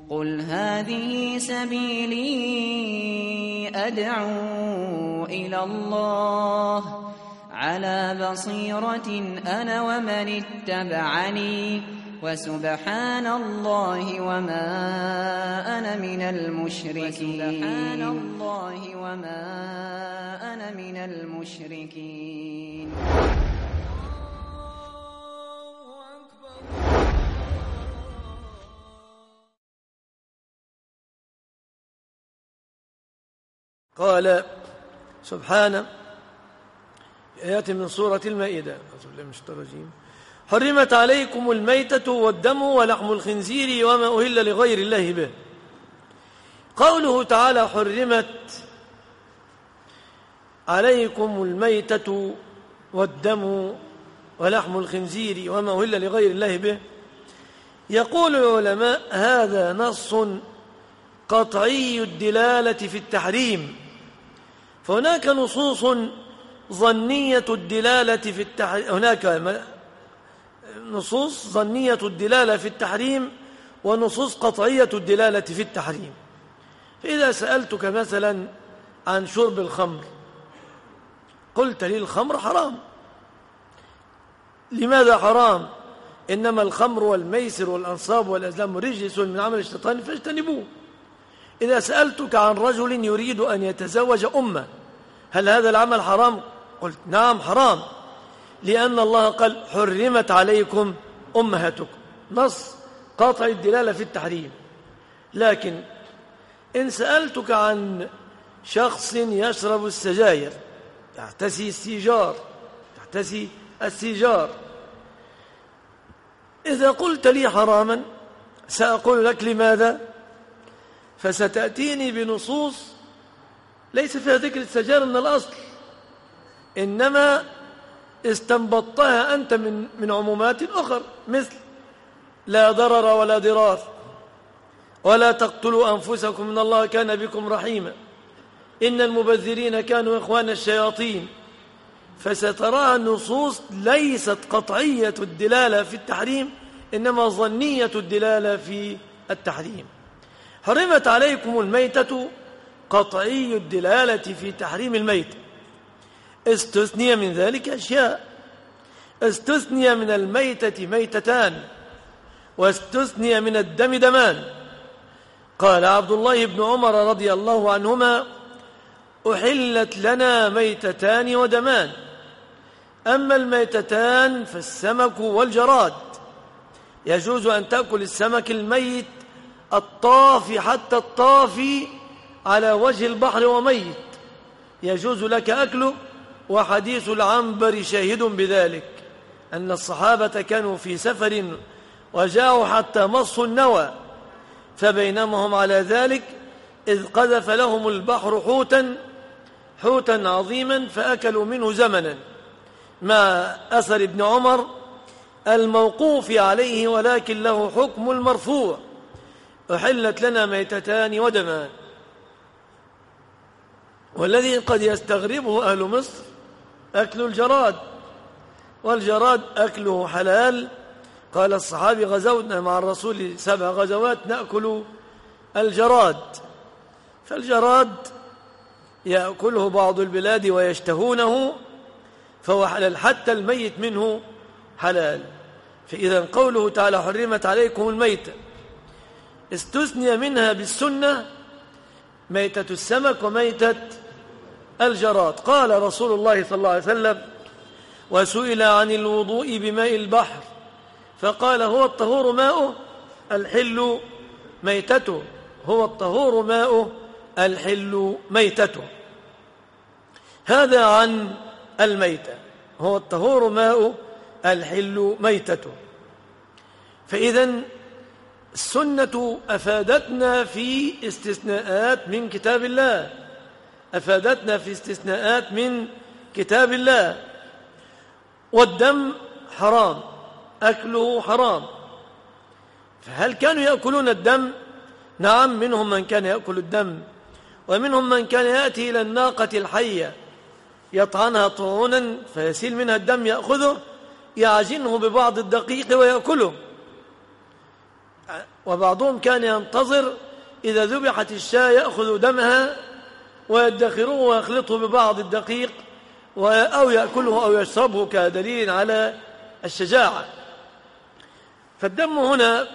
قل هذه سبيلي أدعو إلى الله على بصيرة أنا ومن اتبعني وسبحان الله وما أنا من المشركين. قال سبحانه في آيات من سورة المائدة: أعوذ بالله من الشيطان الرجيم: حرمت عليكم الميتة والدم ولحم الخنزير وما أهل لغير الله به. قوله تعالى حرمت عليكم الميتة والدم ولحم الخنزير وما أهل لغير الله به، يقول العلماء هذا نص قطعي الدلالة في التحريم، فهناك نصوص ظنية الدلالة في التحريم، هناك نصوص ظنية الدلالة في التحريم ونصوص قطعية الدلالة في التحريم. فإذا سألتك مثلا عن شرب الخمر قلت لي الخمر حرام. لماذا حرام؟ إنما الخمر والميسر والأنصاب والأزلام رجس من عمل الشيطان فاجتنبوه. إذا سألتك عن رجل يريد أن يتزوج أمه هل هذا العمل حرام؟ قلت نعم حرام، لأن الله قال حرمت عليكم أمهاتكم، نص قاطع الدلالة في التحريم. لكن إن سألتك عن شخص يشرب السجاير يحتسي السيجار، إذا قلت لي حراما سأقول لك لماذا؟ فستأتيني بنصوص ليس فيها ذكر السجاير من الأصل، إنما استنبطتها أنت من عمومات أخرى، مثل لا ضرر ولا ضرار، ولا تقتلوا أنفسكم إن الله كان بكم رحيما، إن المبذرين كانوا إخوان الشياطين. فستراها نصوص ليست قطعية الدلالة في التحريم، إنما ظنية الدلالة في التحريم. حرمت عليكم الميتة قطعي الدلالة في تحريم الميت، استثني من ذلك أشياء، استثني من الميتة ميتتان، واستثني من الدم دمان. قال عبد الله بن عمر رضي الله عنهما: أحلت لنا ميتتان ودمان، أما الميتتان فالسمك والجراد، يجوز أن تأكل السمك الميت الطافي حتى الطافي على وجه البحر وميت، يجوز لك أكله. وحديث العنبر شاهد بذلك، أن الصحابة كانوا في سفر وجاءوا حتى مصوا النوى، فبينما هم على ذلك إذ قذف لهم البحر حوتا عظيما فأكلوا منه زمنا، مع أثر ابن عمر الموقوف عليه، ولكن له حكم المرفوع: أحلت لنا ميتتان ودمان. والذي قد يستغربه أهل مصر أكل الجراد، والجراد أكله حلال. قال الصحابي: غزونا مع الرسول 7 غزوات نأكل الجراد. فالجراد يأكله بعض البلاد ويشتهونه، فهو حلال، حتى الميت منه حلال. فإذا قوله تعالى حرمت عليكم الميتة استثني منها بالسنة ميتة السمك وميتة الجراد. قال رسول الله صلى الله عليه وسلم: وسئل عن الوضوء بماء البحر فقال: هو الطهور ماؤه الحل ميتته، هو الطهور ماؤه الحل ميتته. هذا عن الميتة، هو الطهور ماؤه الحل ميتته. فإذن السنة أفادتنا في استثناءات من كتاب الله، أفادتنا في استثناءات من كتاب الله. والدم حرام، أكله حرام. فهل كانوا يأكلون الدم؟ نعم، منهم من كان يأكل الدم، ومنهم من كان يأتي إلى الناقة الحية يطعنها طعونا فيسيل منها الدم، يأخذه يعجنه ببعض الدقيق ويأكله. وبعضهم كان ينتظر إذا ذبحت الشاة يأخذ دمها ويدخروه ويخلطه ببعض الدقيق أو يأكله أو يشربه كدليل على الشجاعة. فالدم هنا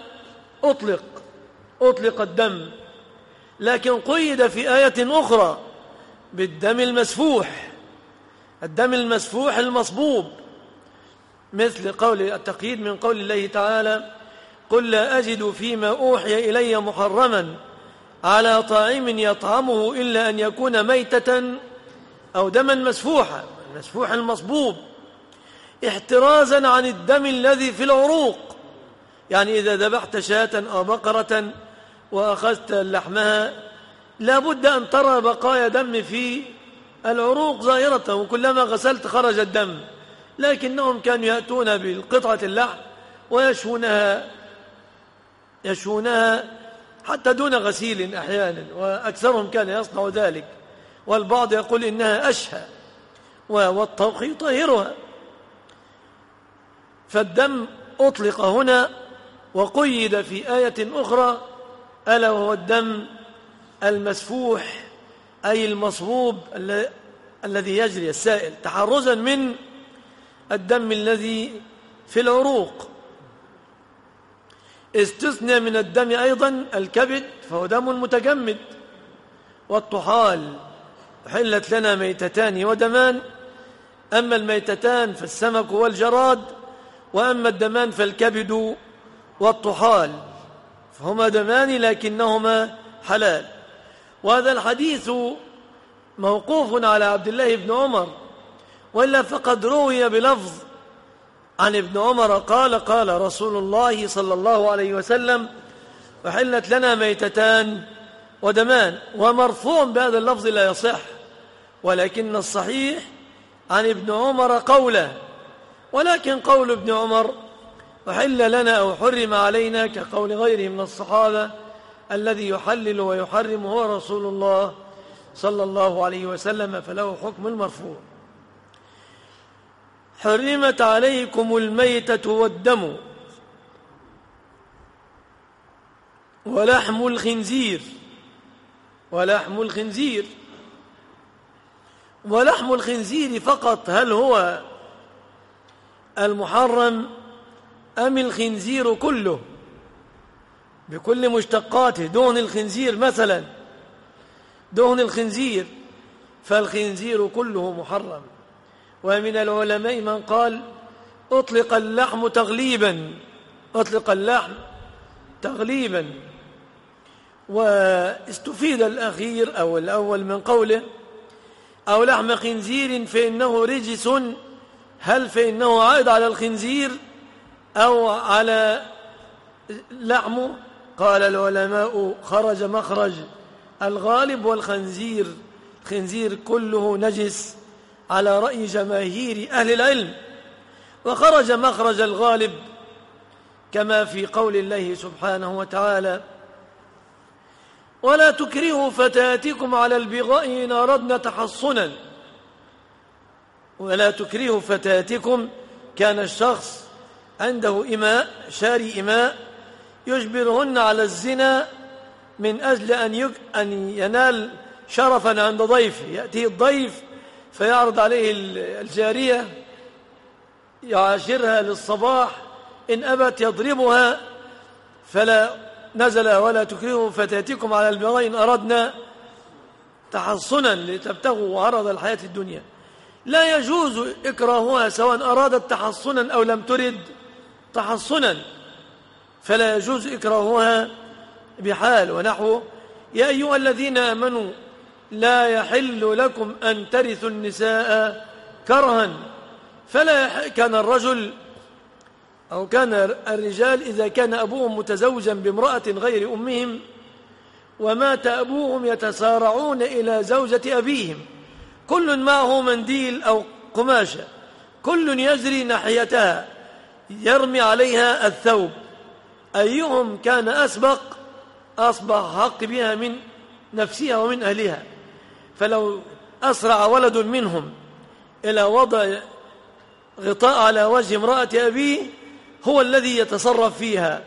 أطلق الدم، لكن قيد في آية أخرى بالدم المسفوح، الدم المسفوح المصبوب، مثل قول التقييد من قول الله تعالى: قل لا أجد فيما أوحي إلي محرما على طاعم يطعمه إلا أن يكون ميتة أو دما مسفوحا، المسفوح المصبوب، احترازا عن الدم الذي في العروق. يعني إذا ذبحت شاة أو بقرة وأخذت لحمها لا بد أن ترى بقايا دم في العروق ظاهرة، وكلما غسلت خرج الدم، لكنهم كانوا يأتون بالقطعة اللحم ويشونها حتى دون غسيل أحيانا، وأكثرهم كان يصنع ذلك، والبعض يقول إنها أشهى والطوق يطهرها. فالدم أطلق هنا وقيد في آية أخرى، ألا وهو الدم المسفوح أي المصبوب الذي يجري السائل، تحرزا من الدم الذي في العروق. استثنى من الدم أيضا الكبد فهو دم متجمد، والطحال. حلت لنا ميتتان ودمان، أما الميتتان فالسمك والجراد، وأما الدمان فالكبد والطحال، فهما دمان لكنهما حلال. وهذا الحديث موقوف على عبد الله بن عمر، وإلا فقد روي بلفظ عن ابن عمر قال: قال رسول الله صلى الله عليه وسلم: وحلت لنا ميتتان ودمان. ومرفوع بهذا اللفظ لا يصح، ولكن الصحيح عن ابن عمر قوله. ولكن قول ابن عمر وحل لنا أو حرم علينا كقول غيره من الصحابة، الذي يحلل ويحرم هو رسول الله صلى الله عليه وسلم، فله حكم المرفوع. حرمت عليكم الميتة والدم ولحم الخنزير فقط. هل هو المحرم أم الخنزير كله بكل مشتقاته؟ دهن الخنزير مثلا، دهن الخنزير، فالخنزير كله محرم. ومن العلماء من قال أطلق اللحم تغليبا، واستفيد الأخير أو الأول من قوله أو لحم خنزير فإنه رجس. هل فإنه عائد على الخنزير أو على لحمه؟ قال العلماء خرج مخرج الغالب والخنزير، الخنزير كله نجس على رأي جماهير أهل العلم، وخرج مخرج الغالب كما في قول الله سبحانه وتعالى: ولا تكرهوا فتاتكم على البغاء إن أردنا تحصنا. ولا تكرهوا فتاتكم، كان الشخص عنده إماء، شاري إماء، يجبرهن على الزنا من أجل أن ينال شرفا عند ضيفه. يأتي الضيف فيعرض عليه الجارية يعاشرها للصباح، إن أبت يضربها. فلا نزل ولا تكرهوا فتاتكم على البغاء إن أردنا تحصنا لتبتغوا عرض الحياة الدنيا. لا يجوز إكراهها سواء أرادت تحصنا أو لم ترد تحصنا، فلا يجوز إكراهها بحال. ونحوه: يا أيها الذين آمنوا لا يحل لكم أن ترثوا النساء كرها. فلا كان الرجل أو كان الرجال إذا كان أبوهم متزوجا بامرأة غير أمهم ومات أبوهم يتسارعون إلى زوجة أبيهم، كل معه منديل أو قماشة، كل يجري ناحيتها يرمي عليها الثوب، أيهم كان أسبق أصبح حق بها من نفسها ومن أهلها. فلو أسرع ولد منهم إلى وضع غطاء على وجه امرأة أبيه هو الذي يتصرف فيها،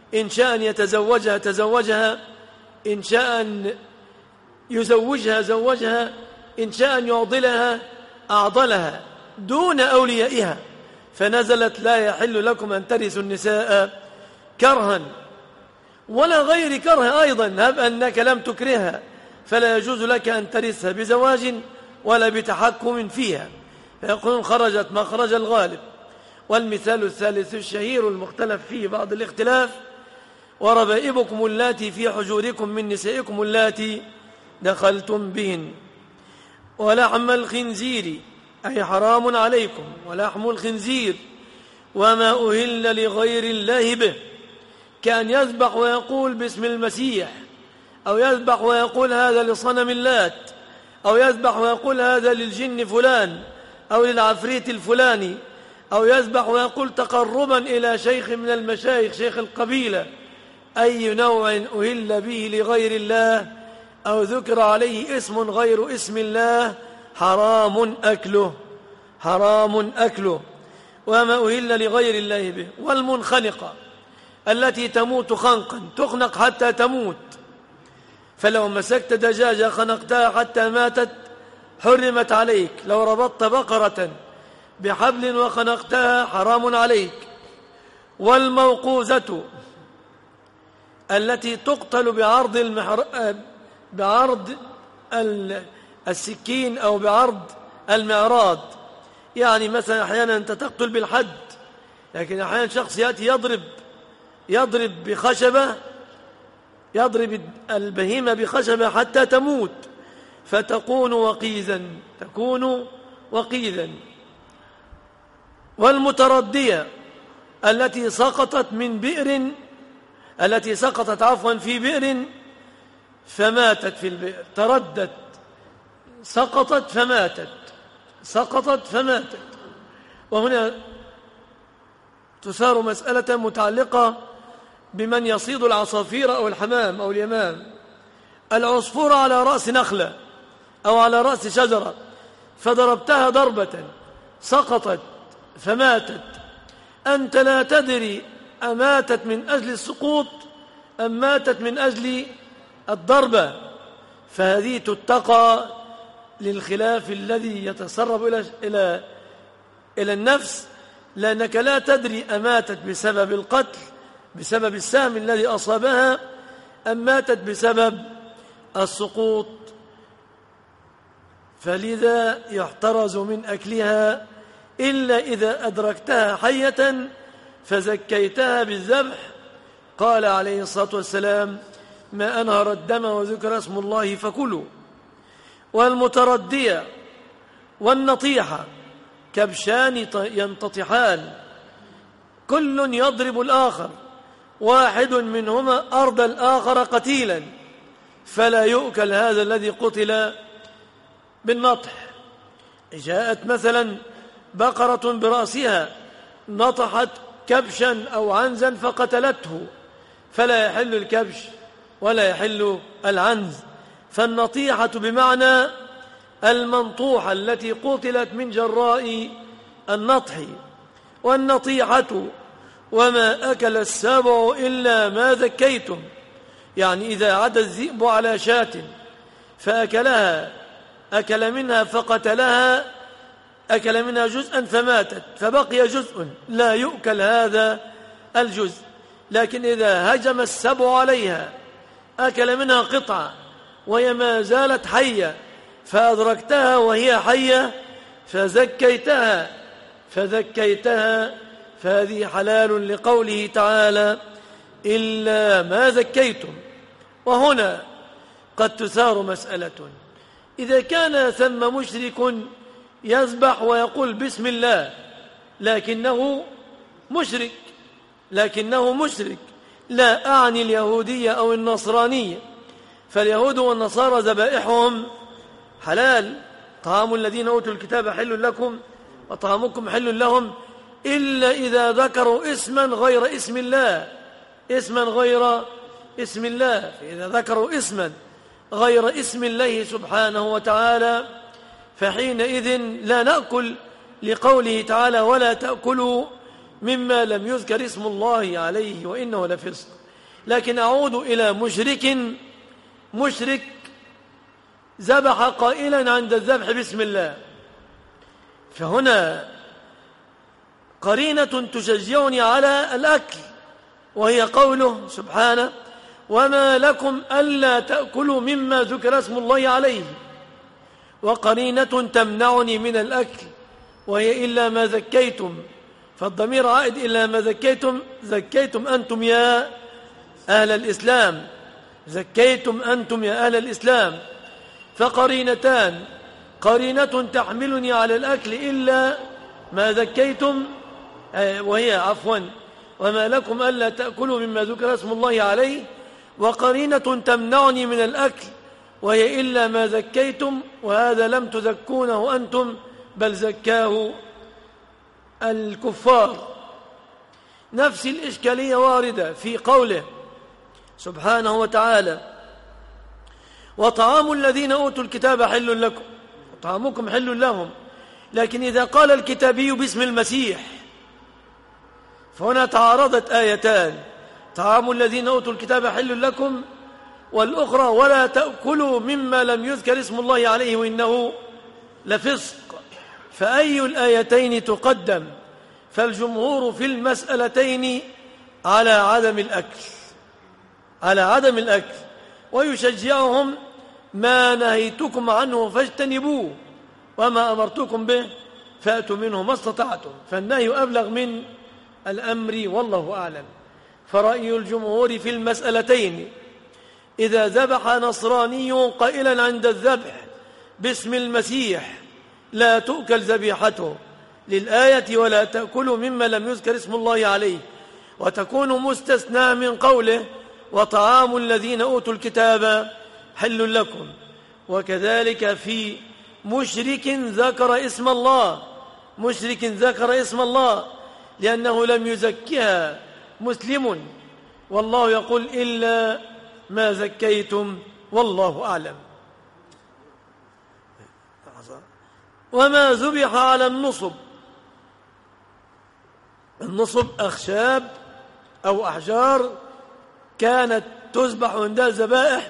إن شاء أن يتزوجها تزوجها، إن شاء أن يزوجها زوجها، إن شاء أن يعضلها أعضلها دون أوليائها. فنزلت لا يحل لكم أن ترثوا النساء كرها ولا غير كره أيضا. هب أنك لم تكرهها فلا يجوز لك أن ترثها بزواج ولا بتحكم فيها، فيقولون خرجت مخرج الغالب. والمثال الثالث الشهير المختلف فيه بعض الاختلاف: وربائبكم اللاتي في حجوركم من نسائكم اللاتي دخلتم بهن. ولحم الخنزير أي حرام عليكم، ولحم الخنزير وما أهل لغير الله به، كأن يذبح ويقول باسم المسيح، أو يذبح ويقول هذا لصنم اللات، أو يذبح ويقول هذا للجن فلان أو للعفريت الفلاني، أو يذبح ويقول تقربا إلى شيخ من المشايخ شيخ القبيلة. أي نوع أهل به لغير الله أو ذكر عليه اسم غير اسم الله حرام أكله، حرام أكله. وما أهل لغير الله به. والمنخنقة التي تموت خنقا، تخنق حتى تموت، فلو مسكت دجاجة خنقتها حتى ماتت حرمت عليك. لو ربطت بقرة بحبل وخنقتها حرام عليك. والموقوذة التي تقتل بعرض السكين أو بعرض المعراض، يعني مثلا أحيانا أنت تقتل بالحد، لكن أحيانا شخص يأتي يضرب بخشبة، يضرب البهيمة بخشبة حتى تموت فتكون وقيذا، تكون وقيذا. والمتردية التي سقطت من بئر، التي سقطت عفوا في بئر فماتت في البئر، تردت، سقطت فماتت، سقطت فماتت. وهنا تثار مسألة متعلقة بمن يصيد العصافير أو الحمام أو اليمام. العصفور على رأس نخلة أو على رأس شجرة فضربتها ضربة سقطت فماتت، أنت لا تدري أماتت من أجل السقوط أم ماتت من أجل الضربة، فهذه تتقى للخلاف الذي يتسرب إلى النفس، لأنك لا تدري أماتت بسبب القتل بسبب السهم الذي أصابها أم ماتت بسبب السقوط، فلذا يحترز من أكلها إلا إذا أدركتها حية فزكيتها بالذبح. قال عليه الصلاة والسلام: ما أنهر الدم وذكر اسم الله فكلوا. والمتردية والنطيحة كبشان ينتطحان، كل يضرب الآخر، واحد منهما أرضى الآخر قتيلا، فلا يؤكل هذا الذي قتل بالنطح. جاءت مثلا بقرة برأسها نطحت كبشا أو عنزا فقتلته، فلا يحل الكبش ولا يحل العنز. فالنطيحة بمعنى المنطوحة التي قتلت من جراء النطح. والنطيحة وما أكل السبع إلا ما ذكيتم، يعني إذا عدا الذئب على شاة فأكلها، أكل منها فقتلها، أكل منها جزءا فماتت فبقي جزء، لا يؤكل هذا الجزء. لكن إذا هجم السبع عليها أكل منها قطعة وهي ما زالت حية فأدركتها وهي حية فذكيتها فهذه حلال لقوله تعالى: إلا ما ذكيتم. وهنا قد تثار مسألة: إذا كان ثم مشرك يذبح ويقول بسم الله لكنه مشرك، لا أعني اليهودية أو النصرانية، فاليهود والنصارى ذبائحهم حلال، طعام الذين أوتوا الكتاب حل لكم وطعامكم حل لهم، إلا إذا ذكروا اسما غير اسم الله، فإذا ذكروا اسما غير اسم الله سبحانه وتعالى فحينئذ لا نأكل، لقوله تعالى: ولا تأكلوا مما لم يذكر اسم الله عليه وإنه لفسق. لكن أعود إلى مشرك ذبح قائلا عند الذبح بسم الله، فهنا قرينة تشجعني على الأكل، وهي قوله سبحانه: وما لكم ألا تأكلوا مما ذكر اسم الله عليه، وقرينة تمنعني من الأكل وهي إلا ما ذكيتم، فالضمير عائد إلا ما ذكيتم أنتم يا أهل الإسلام، زكيتم أنتم يا أهل الإسلام. فقرينتان: قرينة تحملني على الأكل إلا ما ذكيتم، وهي وما لكم ألا تأكلوا مما ذكر اسم الله عليه، وقرينة تمنعني من الأكل وهي إلا ما ذكيتم، وهذا لم تذكونه أنتم بل زكاه الكفار. نفس الإشكالية واردة في قوله سبحانه وتعالى: وطعام الذين أوتوا الكتاب حل لكم وطعامكم حل لهم. لكن إذا قال الكتابي باسم المسيح فهنا تعارضت آيتان: طعام الذين أوتوا الكتاب حل لكم، والأخرى ولا تأكلوا مما لم يذكر اسم الله عليه وإنه لفسق. فأي الآيتين تقدم؟ فالجمهور في المسألتين على عدم الأكل، ويشجعهم: ما نهيتكم عنه فاجتنبوه وما أمرتكم به فأتوا منه ما استطعتم، فالنهي أبلغ من الأمر والله أعلم. فرأي الجمهور في المسألتين: إذا ذبح نصراني قائلا عند الذبح باسم المسيح لا تؤكل ذبيحته للآية ولا تأكلوا مما لم يذكر اسم الله عليه، وتكون مستثنى من قوله وطعام الذين أوتوا الكتاب حل لكم. وكذلك في مشرك ذكر اسم الله لأنه لم يزكها مسلم، والله يقول إلا ما زكيتم والله أعلم. وما ذبح على النصب أخشاب أو أحجار كانت تذبح عندها الذبائح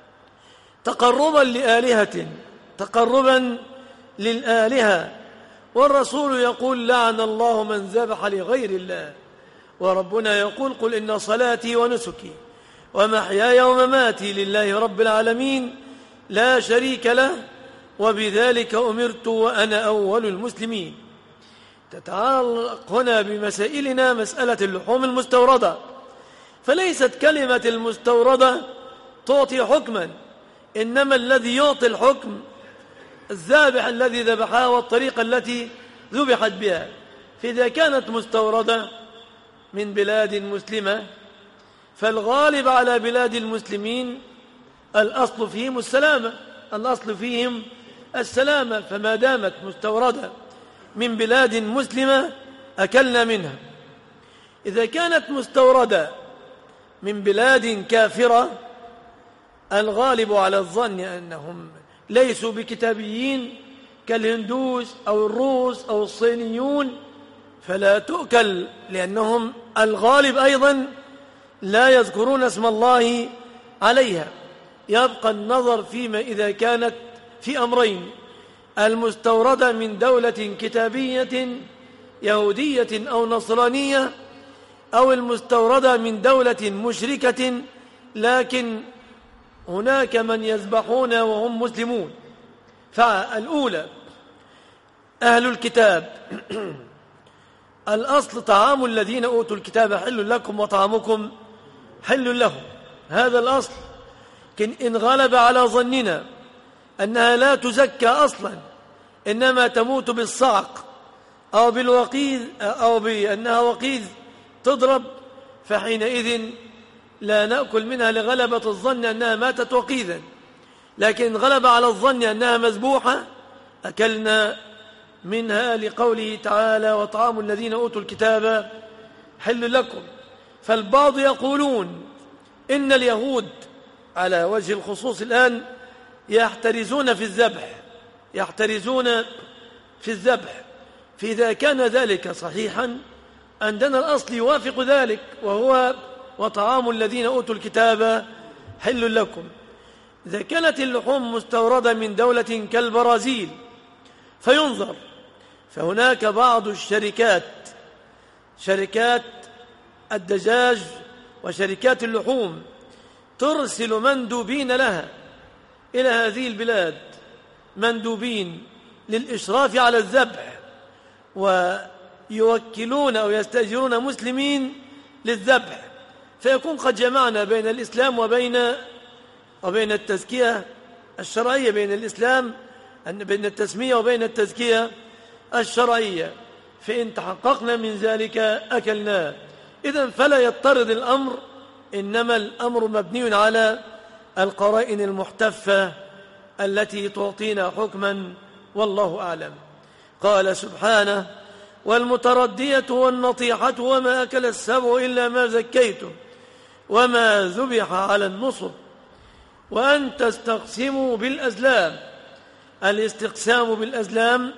تقربا للآلهة، والرسول يقول لعن الله من ذبح لغير الله، وربنا يقول قل إن صلاتي ونسكي ومحياي ومماتي لله رب العالمين لا شريك له وبذلك أمرت وأنا أول المسلمين. تتعلق هنا بمسائلنا مسألة اللحوم المستوردة، فليست كلمة المستوردة تعطي حكما، إنما الذي يعطي الحكم الذابح الذي ذبحها والطريقة التي ذبحت بها. فإذا كانت مستوردة من بلاد مسلمة فالغالب على بلاد المسلمين الأصل فيهم السلامة، فما دامت مستوردة من بلاد مسلمة أكلنا منها. إذا كانت مستوردة من بلاد كافرة الغالب على الظن أنهم ليسوا بكتابيين كالهندوس أو الروس أو الصينيون فلا تؤكل، لأنهم الغالب أيضا لا يذكرون اسم الله عليها. يبقى النظر فيما إذا كانت في أمرين: المستوردة من دولة كتابية يهودية أو نصرانية، أو المستوردة من دولة مشركة لكن هناك من يذبحون وهم مسلمون. فالأولى أهل الكتاب الأصل طعام الذين أوتوا الكتاب حل لكم وطعامكم حل لهم، هذا الأصل. إن غلب على ظننا أنها لا تزكى أصلا إنما تموت بالصعق أو بالوقيذ أو بأنها وقيذ تضرب، فحينئذ لا نأكل منها لغلبة الظن أنها ماتت وقيذا. لكن غلب على الظن أنها مذبوحة أكلنا منها لقوله تعالى وطعام الذين أوتوا الكتاب حل لكم. فالبعض يقولون إن اليهود على وجه الخصوص الآن يحترزون في الذبح، فإذا كان ذلك صحيحا عندنا الأصل يوافق ذلك، وهو وطعام الذين أوتوا الكتاب حل لكم. إذا كانت اللحوم مستوردة من دولة كالبرازيل فينظر، فهناك بعض الشركات، شركات الدجاج وشركات اللحوم، ترسل مندوبين لها إلى هذه البلاد، مندوبين للإشراف على الذبح، ويوكلون أو يستأجرون مسلمين للذبح، فيكون قد جمعنا بين الإسلام وبين التزكية الشرعية، بين الإسلام بين التسمية وبين التزكية الشرعية، فإن تحققنا من ذلك أكلناه. إذن فلا يضطرد الأمر، إنما الأمر مبني على القرائن المحتفة التي تعطينا حكما، والله أعلم. قال سبحانه: والمتردية والنطيحة وما أكل السبع إلا ما زكيتم وما ذبح على النصب وأن تستقسموا بالأزلام. الاستقسام بالأزلام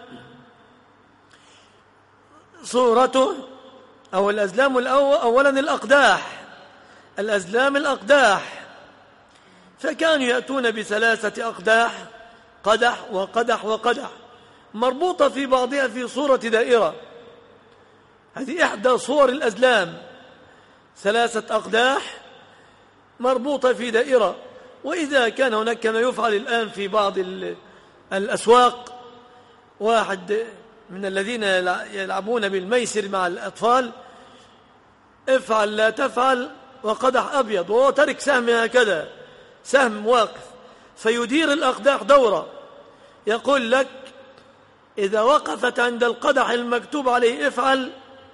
صورته أو الأزلام أولا الأقداح، الأزلام الأقداح، فكانوا يأتون بثلاثة أقداح، قدح وقدح وقدح، مربوطة في بعضها في صورة دائرة. هذه إحدى صور الأزلام، ثلاثة أقداح مربوطة في دائرة. وإذا كان هناك كما يفعل الآن في بعض الأسواق، واحد من الذين يلعبون بالميسر مع الأطفال، افعل لا تفعل، وقدح أبيض، وهو ترك سهم هكذا، سهم واقف، فيدير الأقداح دورة، يقول لك إذا وقفت عند القدح المكتوب عليه افعل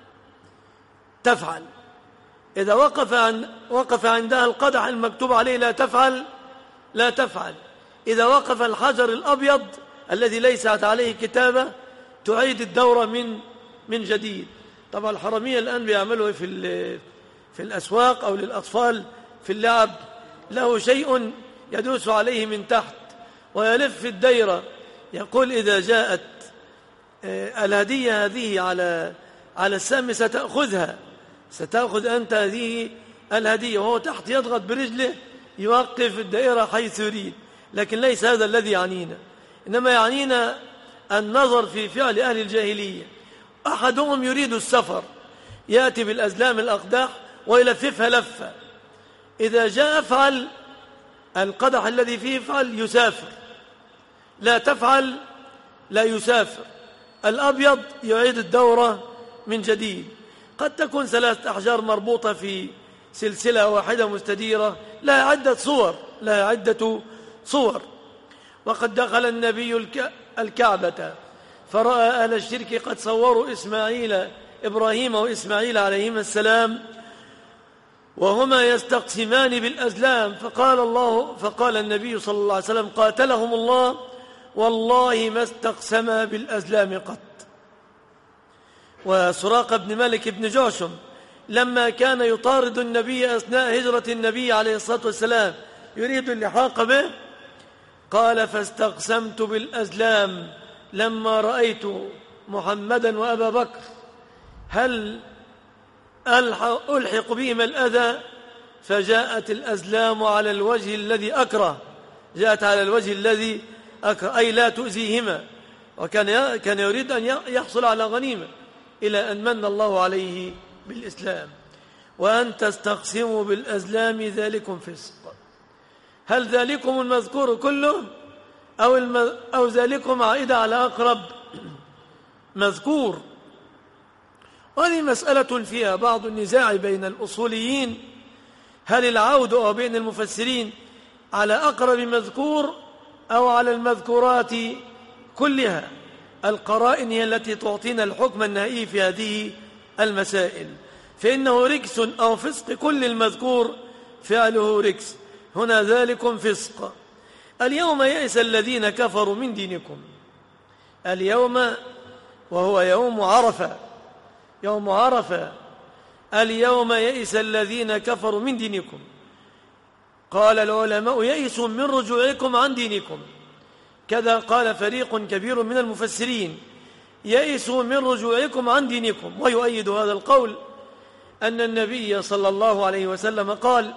تفعل، إذا وقف عندها القدح المكتوب عليه لا تفعل لا تفعل، إذا وقف الحجر الأبيض الذي ليست عليه كتابة تعيد الدورة من جديد. طبعا الحرامية الآن بيعملوا في الأسواق أو للأطفال في اللعب، له شيء يدوس عليه من تحت ويلف في الدائرة، يقول إذا جاءت الهدية هذه على السهم ستأخذ أنت هذه الهدية، وهو تحت يضغط برجله يوقف الدائرة حيث يريد. لكن ليس هذا الذي يعنينا، إنما يعنينا النظر في فعل أهل الجاهلية. أحدهم يريد السفر، يأتي بالأزلام الأقداح ويلففها لفة، إذا جاء افعل القدح الذي فيه افعل يسافر، لا تفعل لا يسافر، الأبيض يعيد الدورة من جديد. قد تكون ثلاثة أحجار مربوطة في سلسلة واحدة مستديرة، لها عدة صور. وقد دخل النبي الكعبة فرأى أهل الشرك قد صوروا إبراهيم وإسماعيل عليهما السلام وهما يستقسمان بالأزلام، فقال النبي صلى الله عليه وسلم: قاتلهم الله، والله ما استقسما بالأزلام قط. وسراقة بن مالك بن جعشم لما كان يطارد النبي أثناء هجرة النبي عليه الصلاة والسلام يريد اللحاق به، قال: فاستقسمت بالأزلام لما رأيت محمدا وأبا بكر هل ألحق بهما الأذى، فجاءت الأزلام على الوجه الذي أكره، جاءت على الوجه الذي أكره، أي لا تؤذيهما، وكان يريد أن يحصل على غنيمة، إلى أن من الله عليه بالإسلام. وأن تستقسموا بالأزلام ذلكم فسق. هل ذلكم المذكور كله أو ذلكم عائدة على أقرب مذكور؟ وهذه مسألة فيها بعض النزاع بين الأصوليين، هل العود أو بين المفسرين على أقرب مذكور أو على المذكورات كلها. القرائن هي التي تعطينا الحكم النهائي في هذه المسائل، فإنه ركس أو فسق كل المذكور فعله ركس. هنا ذلكم فسق. اليوم يئس الذين كفروا من دينكم. اليوم وهو يوم عرفة، اليوم يئس الذين كفروا من دينكم. قال العلماء: يئسوا من رجوعكم عن دينكم. كذا قال فريق كبير من المفسرين: يئسوا من رجوعكم عن دينكم. ويؤيد هذا القول أن النبي صلى الله عليه وسلم قال: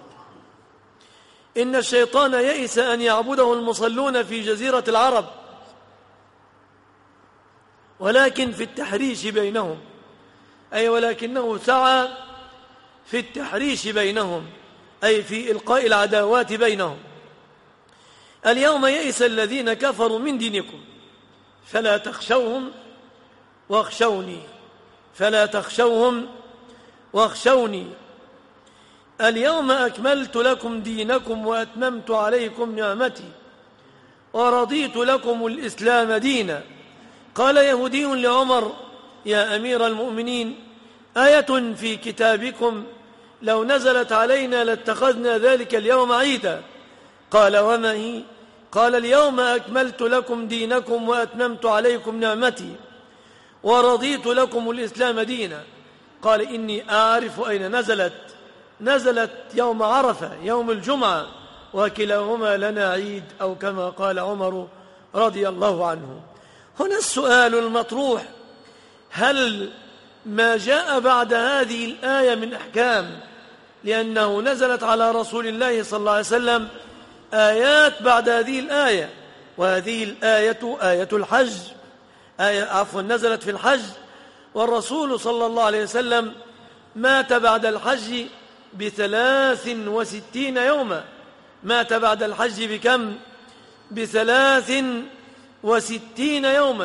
إن الشيطان يئس أن يعبده المصلون في جزيرة العرب، ولكن في التحريش بينهم، أي ولكنه سعى في التحريش بينهم، أي في إلقاء العداوات بينهم. اليوم يئس الذين كفروا من دينكم فلا تخشوهم واخشوني، فلا تخشوهم واخشوني. اليوم أكملت لكم دينكم وأتممت عليكم نعمتي ورضيت لكم الإسلام دينا. قال يهودي لعمر: يا أمير المؤمنين، آية في كتابكم لو نزلت علينا لاتخذنا ذلك اليوم عيدا. قال: وما هي؟ قال: اليوم أكملت لكم دينكم وأتممت عليكم نعمتي ورضيت لكم الإسلام دينا. قال: إني أعرف أين نزلت يوم عرفة، يوم الجمعة، وكلاهما لنا عيد، أو كما قال عمر رضي الله عنه. هنا السؤال المطروح: هل ما جاء بعد هذه الآية من أحكام، لأنه نزلت على رسول الله صلى الله عليه وسلم آيات بعد هذه الآية، وهذه الآية آية الحج، نزلت في الحج، والرسول صلى الله عليه وسلم مات بعد الحج ب63 يوما. مات بعد الحج بكم؟ ب63 يوما.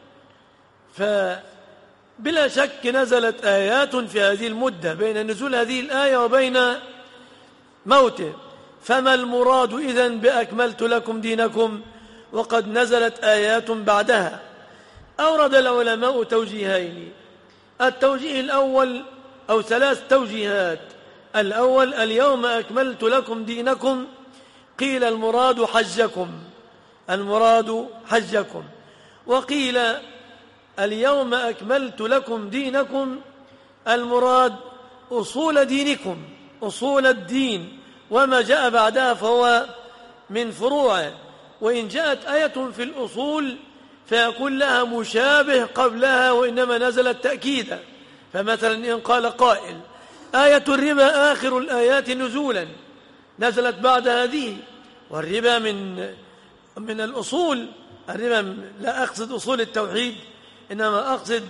فبلا شك نزلت آيات في هذه المدة بين نزول هذه الآية وبين موته. فما المراد إذن بأكملت لكم دينكم وقد نزلت آيات بعدها؟ أورد العلماء توجيهين. التوجيه الأول، أو 3 توجيهات. الأول: اليوم أكملت لكم دينكم، قيل المراد حجكم، وقيل اليوم أكملت لكم دينكم المراد أصول دينكم، أصول الدين، وما جاء بعدها فهو من فروعه. وإن جاءت آية في الأصول فيكون لها مشابه قبلها، وإنما نزلت تأكيدا. فمثلا إن قال قائل: آية الربا آخر الآيات نزولا، نزلت بعد هذه، والربا من الأصول. الربا لا أقصد أصول التوحيد، إنما أقصد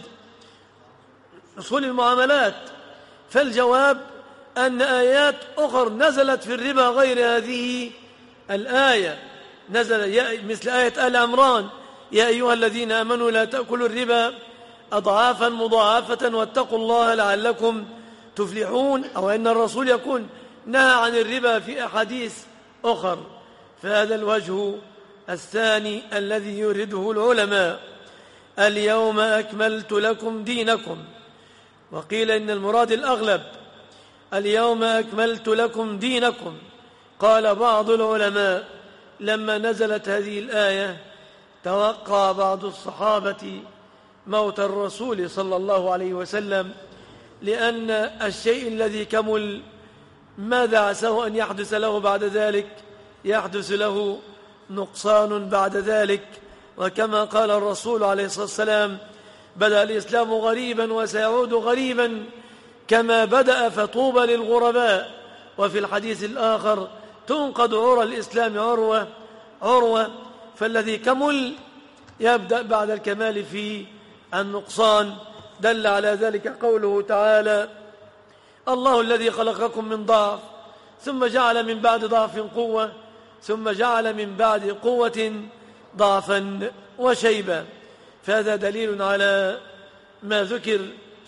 أصول المعاملات. فالجواب أن آيات أخرى نزلت في الربا غير هذه الآية، نزل مثل آية آل عمران: يا أيها الذين آمنوا لا تأكلوا الربا أضعافا مضاعفة واتقوا الله لعلكم تفلحون. أو أن الرسول يكون نهى عن الربا في أحاديث أخر. فهذا الوجه الثاني الذي يريده العلماء: اليوم أكملت لكم دينكم. وقيل إن المراد الأغلب: اليوم أكملت لكم دينكم. قال بعض العلماء: لما نزلت هذه الآية توقع بعض الصحابة موت الرسول صلى الله عليه وسلم، لأن الشيء الذي كمل ماذا عساه أن يحدث له بعد ذلك؟ يحدث له نقصان بعد ذلك. وكما قال الرسول عليه الصلاة والسلام: بدأ الإسلام غريبا وسيعود غريبا كما بدأ فطوبى للغرباء. وفي الحديث الآخر: تنقض عرى الإسلام عروة. فالذي كمل يبدأ بعد الكمال في النقصان. دل على ذلك قوله تعالى: الله الذي خلقكم من ضعف ثم جعل من بعد ضعف قوة ثم جعل من بعد قوة ضعفا وشيبا. فهذا دليل على ما ذكر،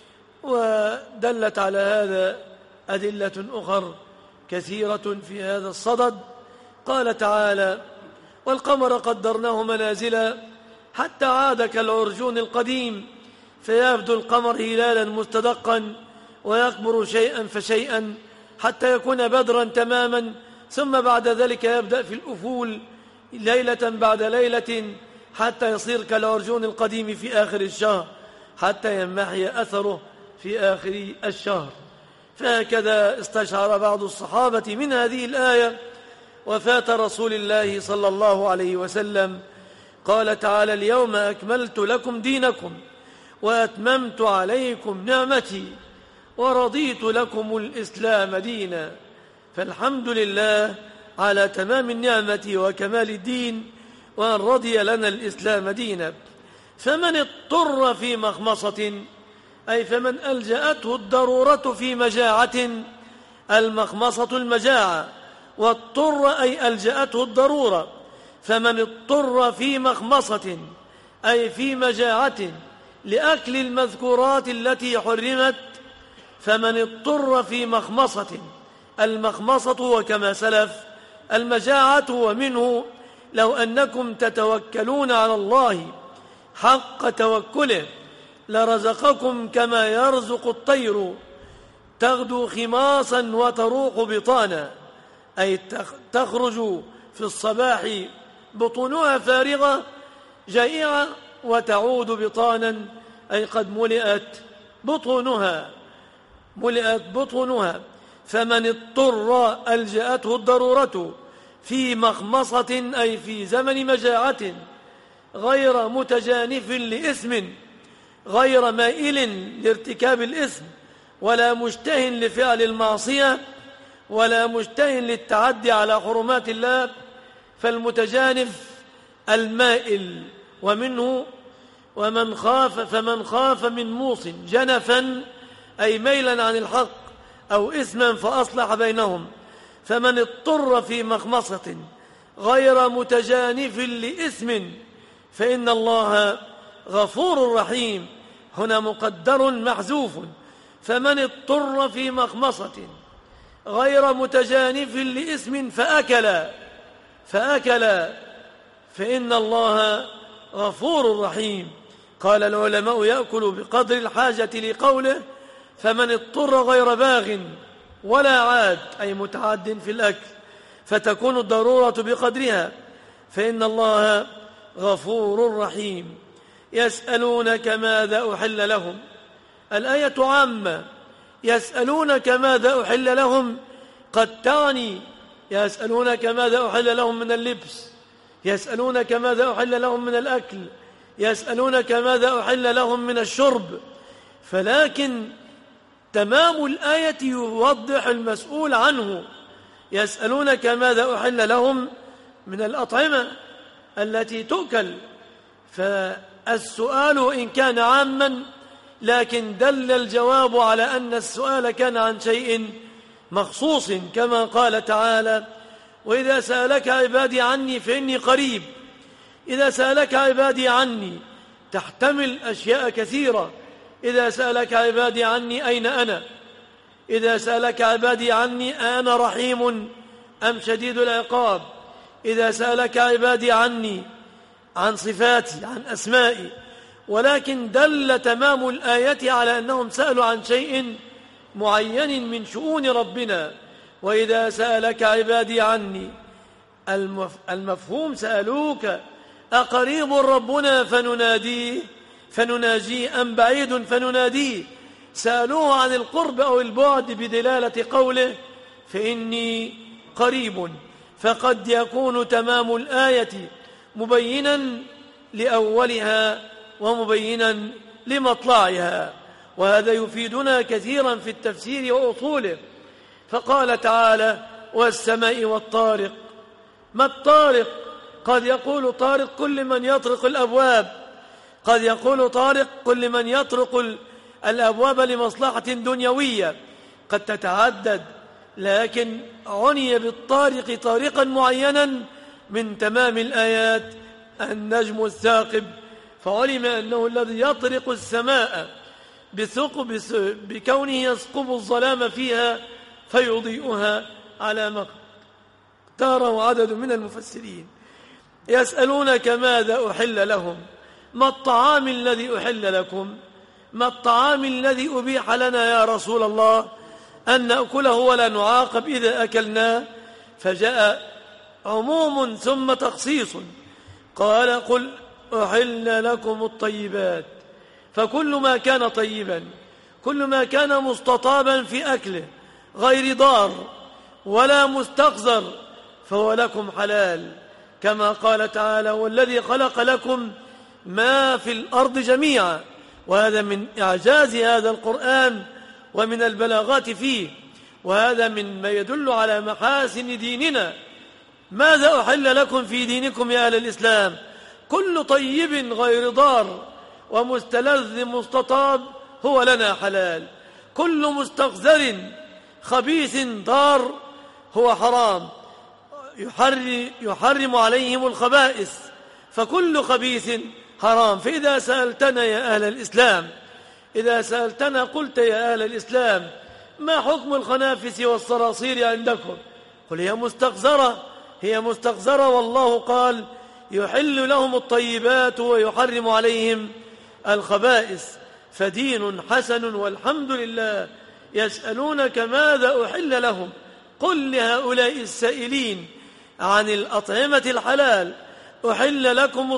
ودلت على هذا أدلة أخرى كثيرة في هذا الصدد. قال تعالى: والقمر قدرناه منازل حتى عاد كالعرجون القديم فيبدو القمر هلالا مستدقا ويكبر شيئا فشيئا حتى يكون بدرا تماما، ثم بعد ذلك يبدأ في الأفول ليلة بعد ليلة حتى يصير كالعرجون القديم في آخر الشهر، حتى ينمحي أثره في آخر الشهر. فهكذا استشعر بعض الصحابة من هذه الآية وفاة رسول الله صلى الله عليه وسلم. قال تعالى: اليوم أكملت لكم دينكم وأتممت عليكم نعمتي ورضيت لكم الإسلام دينا. فالحمد لله على تمام النعمة وكمال الدين، وأن رضي لنا الإسلام دينا. فمن اضطر في مخمصة، أي فمن ألجأته الضرورة في مجاعة، المخمصة المجاعة، واضطر أي ألجأته الضرورة. فمن اضطر في مخمصة أي في مجاعة لأكل المذكورات التي حرمت. فمن اضطر في مخمصة، المخمصة وكما سلف المجاعة. ومنه لو أنكم تتوكلون على الله حق توكله لرزقكم كما يرزق الطير تغدو خماصا وتروح بطانا، أي تخرج في الصباح بطونها فارغة جائعة وتعود بطانا، أي قد ملئت بطونها. فمن اضطر ألجأته الضرورة في مخمصة أي في زمن مجاعة غير متجانف لإثم، غير مائل لارتكاب الإثم، ولا مشتهٍ لفعل المعصية، ولا مشتهٍ للتعدي على حرمات الله. فالمتجانف المائل. ومنه فمن خاف من موص جنفا أي ميلا عن الحق أو إثما فأصلح بينهم. فمن اضطر في مخمصة غير متجانف لإثم فإن الله غفور رحيم. هنا مقدر محذوف. فمن اضطر في مخمصة غير متجانف لإثم فأكل فإن الله غفور رحيم. قال العلماء يأكل بقدر الحاجة لقوله فمن اضطر غير باغ ولا عاد أي متعد في الأكل، فتكون الضرورة بقدرها. فإن الله غفور رحيم. يسألونك ماذا أحل لهم، الآية عامة. يسألونك ماذا أحل لهم قد تعني يسألونك ماذا أحل لهم من اللبس، يسألونك ماذا أحل لهم من الأكل، يسألونك ماذا أحل لهم من الشرب. فلكن تمام الآية يوضح المسؤول عنه. يسألونك ماذا أحل لهم من الأطعمة التي تؤكل. فالسؤال إن كان عاما لكن دل الجواب على أن السؤال كان عن شيء مخصوص، كما قال تعالى وإذا سألك عبادي عني فإني قريب. إذا سألك عبادي عني تحتمل أشياء كثيرة. إذا سألك عبادي عني أين أنا، إذا سألك عبادي عني أنا رحيم أم شديد العقاب، إذا سألك عبادي عني عن صفاتي عن أسمائي. ولكن دل تمام الآية على أنهم سألوا عن شيء معين من شؤون ربنا. وإذا سألك عبادي عني المفهوم سألوك أقريب ربنا فنناجيه أم بعيد فنناديه. سألوه عن القرب أو البعد بدلالة قوله فإني قريب. فقد يكون تمام الآية مبينا لأولها ومبينا لمطلعها، وهذا يفيدنا كثيرا في التفسير وأصوله. فقال تعالى والسماء والطارق. ما الطارق؟ قد يقول طارق كل من يطرق الأبواب، قد يقول طارق كل من يطرق الأبواب لمصلحة دنيوية قد تتعدد، لكن عني بالطارق طارقا معينا من تمام الآيات النجم الثاقب، فعلم أنه الذي يطرق السماء بكونه يثقب الظلام فيها فيضيئها على ما اختاره عدد من المفسرين. يسألونك ماذا أحل لهم، ما الطعام الذي أحل لكم، ما الطعام الذي أبيح لنا يا رسول الله أن نأكله ولا نعاقب إذا أكلناه. فجاء عموم ثم تخصيص. قال قل أحل لكم الطيبات، فكل ما كان طيبا كل ما كان مستطابا في أكله غير ضار ولا مستقذر فهو لكم حلال، كما قال تعالى والذي خلق لكم ما في الأرض جميعا. وهذا من إعجاز هذا القرآن ومن البلاغات فيه، وهذا مما يدل على محاسن ديننا. ماذا أحل لكم في دينكم يا أهل الإسلام؟ كل طيب غير ضار ومستلذ مستطاب هو لنا حلال، كل مستقذر خبيث ضار هو حرام، يحرم عليهم الخبائث، فكل خبيث حرام. فإذا سألتنا يا أهل الإسلام، إذا سألتنا قلت يا أهل الإسلام ما حكم الخنافس والصراصير عندكم؟ قل هي مستقذرة، والله قال يحل لهم الطيبات ويحرم عليهم الخبائث، فدين حسن والحمد لله. يسألونك ماذا أحل لهم؟ قل لهؤلاء السائلين عن الأطعمة الحلال أحل لكم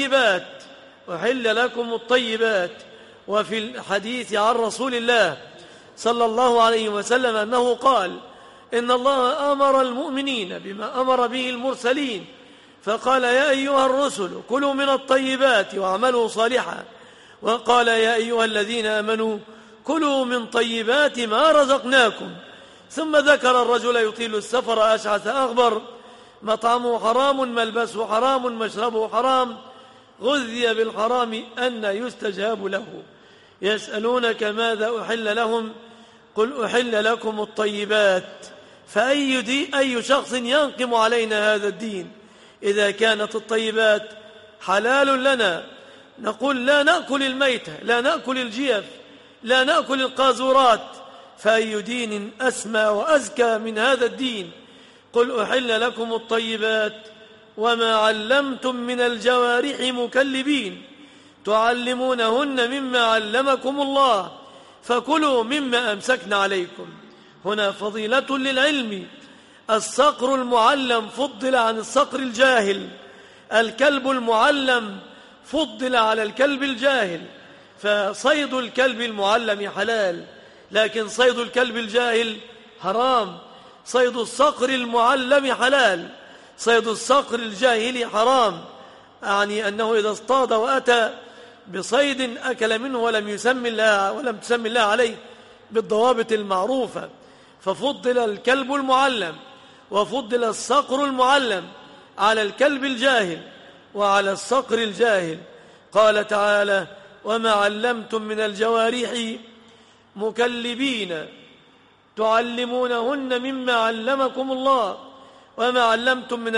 الطيبات. وفي الحديث عن رسول الله صلى الله عليه وسلم أنه قال إن الله أمر المؤمنين بما أمر به المرسلين، فقال يا أيها الرسل كلوا من الطيبات واعملوا صالحا، وقال يا أيها الذين آمنوا كلوا من طيبات ما رزقناكم. ثم ذكر الرجل يطيل السفر أشعث أغبر، مطعمه حرام ملبسه حرام مشربه حرام، غذي بالحرام أن يستجاب له. يسألونك ماذا أحل لهم؟ قل أحل لكم الطيبات. فأي شخص ينقم علينا هذا الدين إذا كانت الطيبات حلال لنا؟ نقول لا نأكل الميتة، لا نأكل الجيف، لا نأكل القاذورات، فأي دين أسمى وأزكى من هذا الدين؟ قل أحل لكم الطيبات وما علمتم من الجوارح مكلبين تعلمونهن مما علمكم الله فكلوا مما أمسكنا عليكم. هنا فضيلة للعلم. الصقر المعلم فضل عن الصقر الجاهل، الكلب المعلم فضل على الكلب الجاهل، فصيد الكلب المعلم حلال، لكن صيد الكلب الجاهل حرام. صيد الصقر المعلم حلال، صيد الصقر الجاهل حرام، يعني أنه إذا اصطاد وأتى بصيد أكل منه ولم تسمي الله عليه بالضوابط المعروفة، ففضل الكلب المعلم وفضل الصقر المعلم على الكلب الجاهل وعلى الصقر الجاهل. قال تعالى وما علمتم من الجوارح مكلبين تعلمونهن مما علمكم الله. وما علمتم من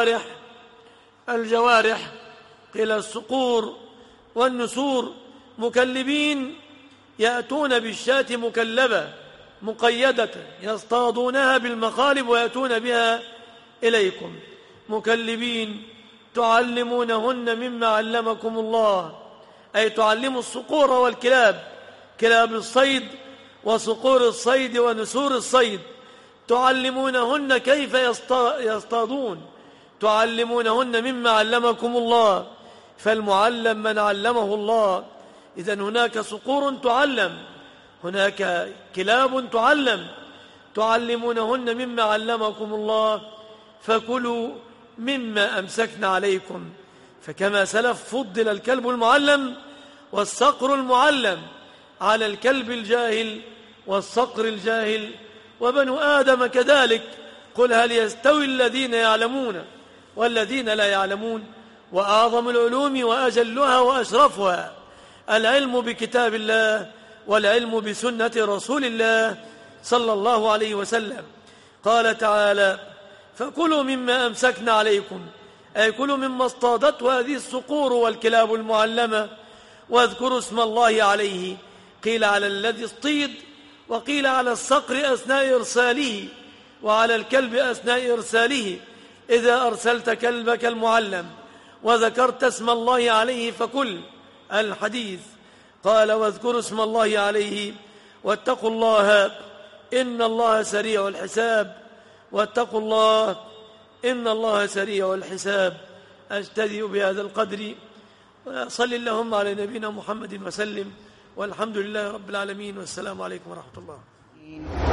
الجوارح قيل الصقور والنسور، مكلبين يأتون بالشاة مكلبة مقيدة يصطادونها بالمخالب ويأتون بها إليكم. مكلبين تعلمونهن مما علمكم الله، أي تعلموا الصقور والكلاب، كلاب الصيد وصقور الصيد ونسور الصيد، تعلمونهن كيف يصطادون، تعلمونهن مما علمكم الله، فالمعلم من علمه الله. إذن هناك صقور تعلم، هناك كلاب تعلمونهن مما علمكم الله فكلوا مما أمسكنا عليكم. فكما سلف فضل الكلب المعلم والصقر المعلم على الكلب الجاهل والصقر الجاهل، وبنو آدم كذلك. قل هل يستوي الذين يعلمون والذين لا يعلمون؟ وأعظم العلوم وأجلها وأشرفها العلم بكتاب الله والعلم بسنة رسول الله صلى الله عليه وسلم. قال تعالى فكلوا مما أمسكنا عليكم، أي كلوا مما اصطادته هذه الصقور والكلاب المعلمة، واذكروا اسم الله عليه. قيل على الذي اصطيد، وقيل على الصقر أثناء إرساله، وعلى الكلب أثناء إرساله. إذا أرسلت كلبك المعلم وذكرت اسم الله عليه فكل. الحديث قال واذكروا اسم الله عليه واتقوا الله إن الله سريع الحساب، واتقوا الله إن الله سريع الحساب. أجتدئ بهذا القدر وصل اللهم على نبينا محمد وسلم، والحمد لله رب العالمين، والسلام عليكم ورحمة الله.